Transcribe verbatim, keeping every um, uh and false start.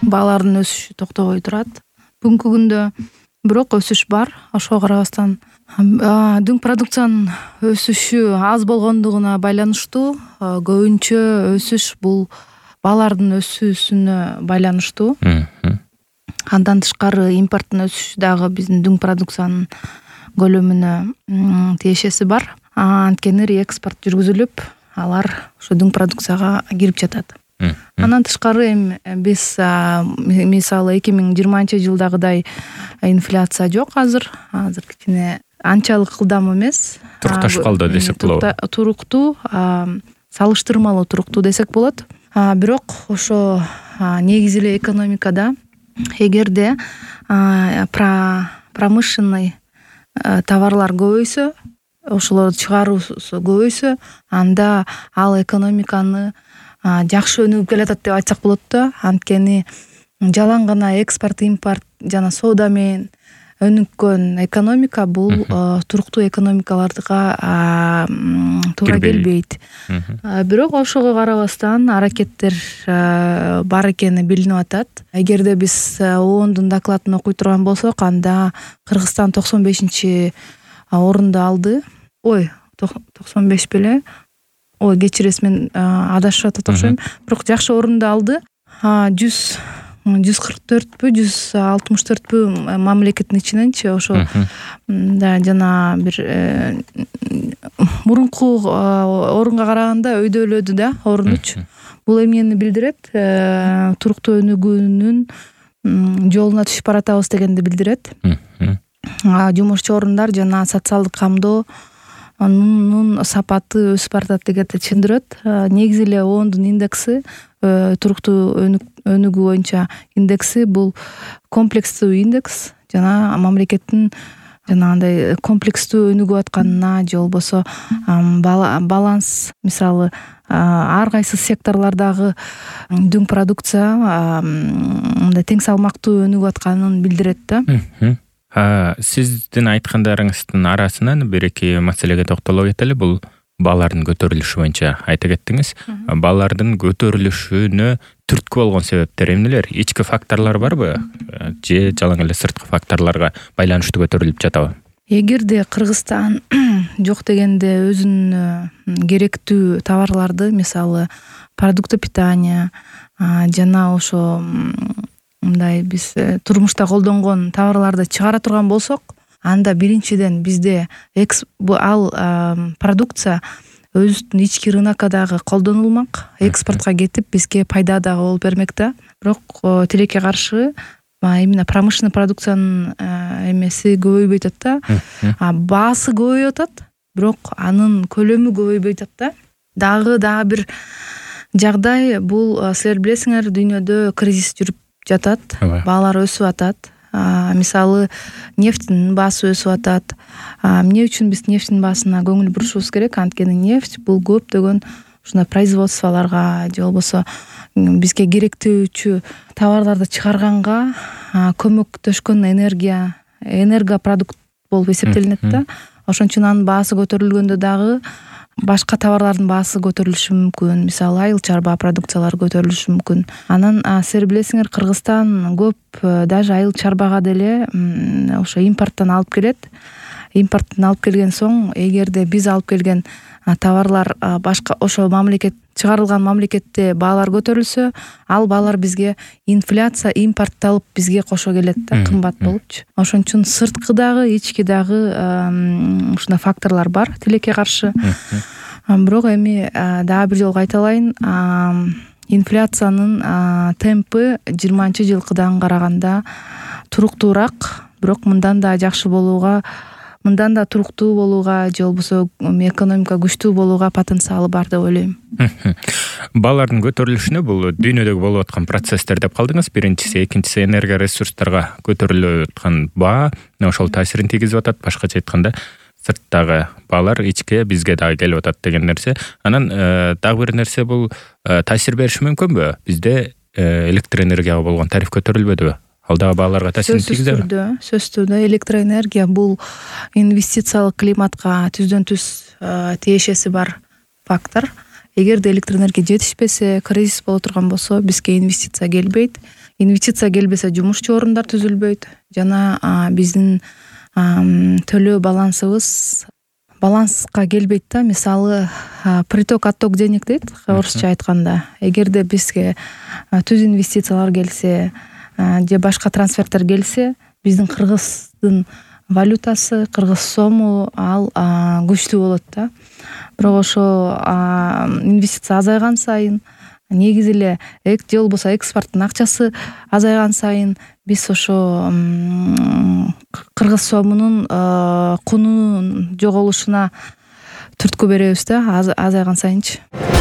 баалардын өсүшү токтобой турат. Бүгүнкү күндө бирок өсүш бар. Ошого карабастан дүң продукциянын өсүшү аз болгондугуна байланыштуу. Көбүнчө өсүш бул баалардын өсүүсүнө байланыштуу. Андан тышкары импорттун өсүшү дагы биздин дүң продукциянын көлөмүнө тиешеси бар. Анткени экспорт жүргүзүлүп, алар ошо дүң продукцияга кирип жатат. Андан тышкары эми биз мисалы эки миң жыйырманчы жылдагыдай инфляция жок азыр. Азыр кичине анчалык ылдам эмес. Турукташып калды десек болот. Туруктуу, салыштырмалуу туруктуу десек болот. Бирок ошо негизи эле экономикада эгерде промышленный товарлар көбөйсө, ошолорду чыгаруусу көбөйсө, анда ал экономиканы жакшы өнүгүп келатат деп айтсак болот да. Анткени жалаң гана экспорт, импорт жана соода менен өнүккөн экономика бул туруктуу экономикаларга туура келбейт. Бирок ошого карабастан аракеттер бар экени билинип атат. Эгерде биз оондун докладын окуй турган болсок, анда Кыргызстан токсон бешинчи орунду алды. Ой, токсон беш беле? Ой, кечиресиз, мен адашып атат окшойм. Бирок жакшы орунду алды. жүз жүз кырк төртпү, жүз алтымыш төртпү мамлекеттин ичиненчи ошо да жана бир мурунку орунга караганда өйдөлөдү да орунуч. Бул эмнени билдирет? Туруктуу өнүгүүнүн жолуна түшүп баратабыз дегенди билдирет. Жумушчу орундар жана социалдык камдоо анын сапаты өсүп баратат дегенди түшүндүрөт. Негизи эле оондун индекси, туруктуу өнүгүү боюнча индекси бул комплекстүү индекс жана мамлекеттин жанагындай комплекстүү өнүгүп атканына же болбосо баланс, мисалы ар кайсы секторлордогу дүң продукция мындай тең салмактуу өнүгүп атканын билдирет да. Сиздин айткандарыңыздын арасынан бир эки маселеге токтоло кетели. Бул баалардын көтөрүлүшү боюнча айта кеттиңиз. Баалардын көтөрүлүшүнө түрткү болгон себептер эмнелер? Ички факторлор барбы? Же жалаң эле сырткы факторлорго байланыштуу көтөрүлүп жатабы? Эгерде Кыргызстан жок дегенде өзүнө керектүү товарларды, мисалы продукты питания жана ошо мындай биз турмушта колдонгон товарларды чыгара турган болсок, анда биринчиден бизде ал продукция өзүнүн ички рынокко дагы колдонулмак, экспортко кетип бизге пайда дагы болуп бермек да. Бирок тилекке каршы именно промышленный продукциянын эмеси көбөйбөй атат да. Баасы көбөйүп атат, бирок анын көлөмү көбөйбөй атат да. Дагы дагы бир жагдай бул, силер билесиңер, дүйнөдө кризис жүрүп жатат, баалар өсүп атат. Мисалы нефттин баасы өсүп атат. Эмне үчүн биз нефттин баасына көңүл бурушубуз керек? Анткени нефть бул көптөгөн ушундай производстволорго же болбосо бизге керектүүчү товарларды чыгарганга көмөктөшкөн энергия, энергопродукт болуп эсептелинет да. Ошон үчүн анын баасы көтөрүлгөндө дагы башка товарлардын баасы көтөрүлүшү мүмкүн. Мисалы айыл чарба продукциялары көтөрүлүшү мүмкүн. Анан силер билесиңер, Кыргызстан көп даже айыл чарбага деле ошо импорттон алып келет. Импорттон алып келген соң, эгерде биз алып келген товарлар башка ошо мамлекет чыгарылган мамлекетте баалар көтөрүлсө, ал баалар бизге инфляция, импортталып бизге кошо келет да, кымбат болупчу. Ошон үчүн сырткы дагы, ички дагы ушундай факторлор бар тилекке каршы. Бирок эми дагы бир жолу кайталайын, инфляциянын темпи жыйырманчы жылкыдан караганда туруктуураак, бирок мындан да жакшы болууга, мындан да туруктуу болууга же болбосо экономика күчтүү болууга потенциалы бар деп ойлойм. Баалардын көтөрүлүшүнө бул дүйнөдөгү болуп аткан процесстер деп калдыңыз. Биринчиси, экинчиси энергия ресурстарга көтөрүлүп аткан баа, ошол таасирин тийгизип атат. Башкача айтканда, сырттагы баалар ичке бизге дагы келип атат деген нерсе. Анан дагы бир нерсе, бул таасир бериши мүмкүнбү? Бизде электр энергияга болгон тариф көтөрүлбөдүбү? Ал дагы бааларга таасирин тийгизеби? Сөзсүз түрдө электроэнергия бул инвестициялык климатка түздөн түз тиешеси бар фактор. эгерде электроэнергия жетишпесе, кризис боло турган болсо бизге инвестиция келбейт. Инвестиция келбесе жумушчу орундар түзүлбөйт жана биздин төлөө балансыбыз баланска келбейт да. Мисалы приток отток денег дейт орусча айтканда. Эгерде бизге түз инвестициялар келсе же башка трансферттер келсе, биздин кыргыздын валютасы, кыргыз сому ал күчтүү болот да. Бирок ошо инвестиция азайган сайын, негизи эле эк же болбосо экспорттун акчасы азайган сайын биз ошо кыргыз сомунун кунунун жоголушуна түрткү беребиз да, азайган сайынчы.